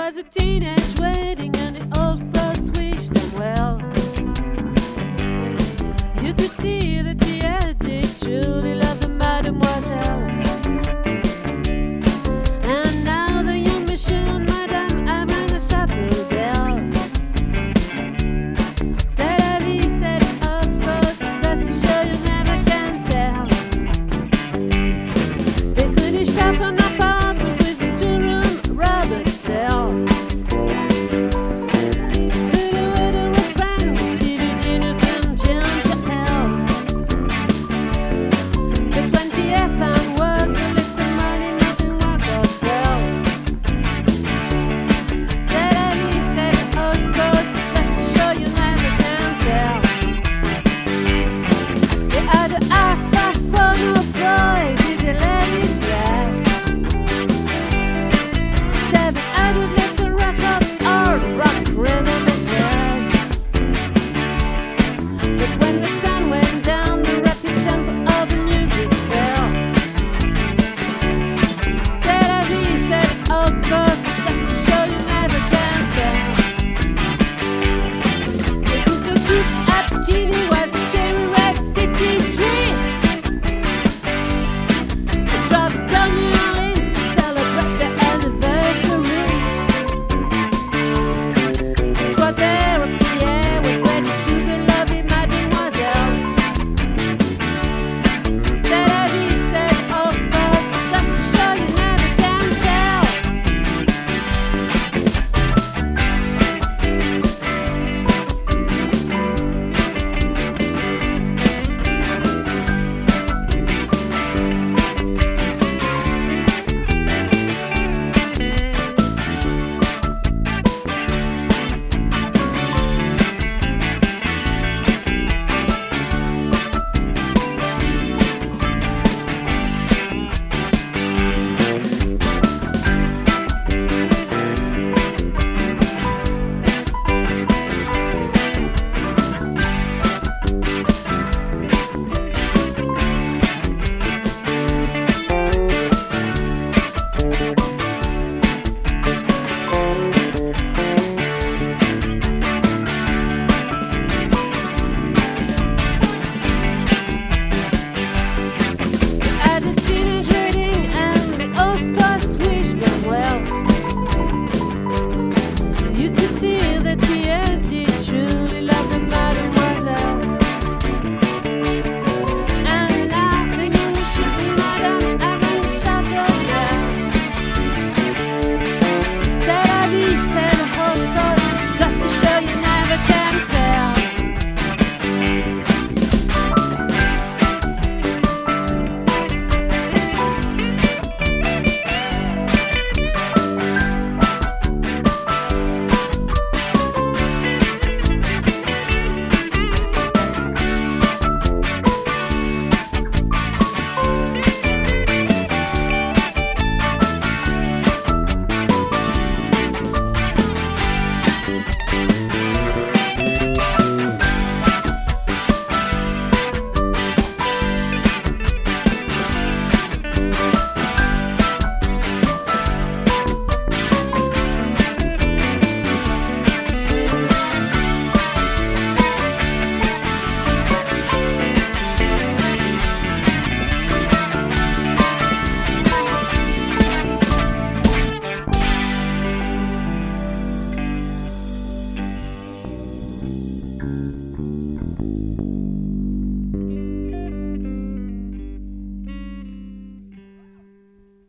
was a teenage wedding and the old first wished them well. You could see that the addict truly loved the mademoiselle. And now the young monsieur, madame, I rang the chapel bell. C'est la vie, set it up first, just to show you never can tell. They finished half an hour.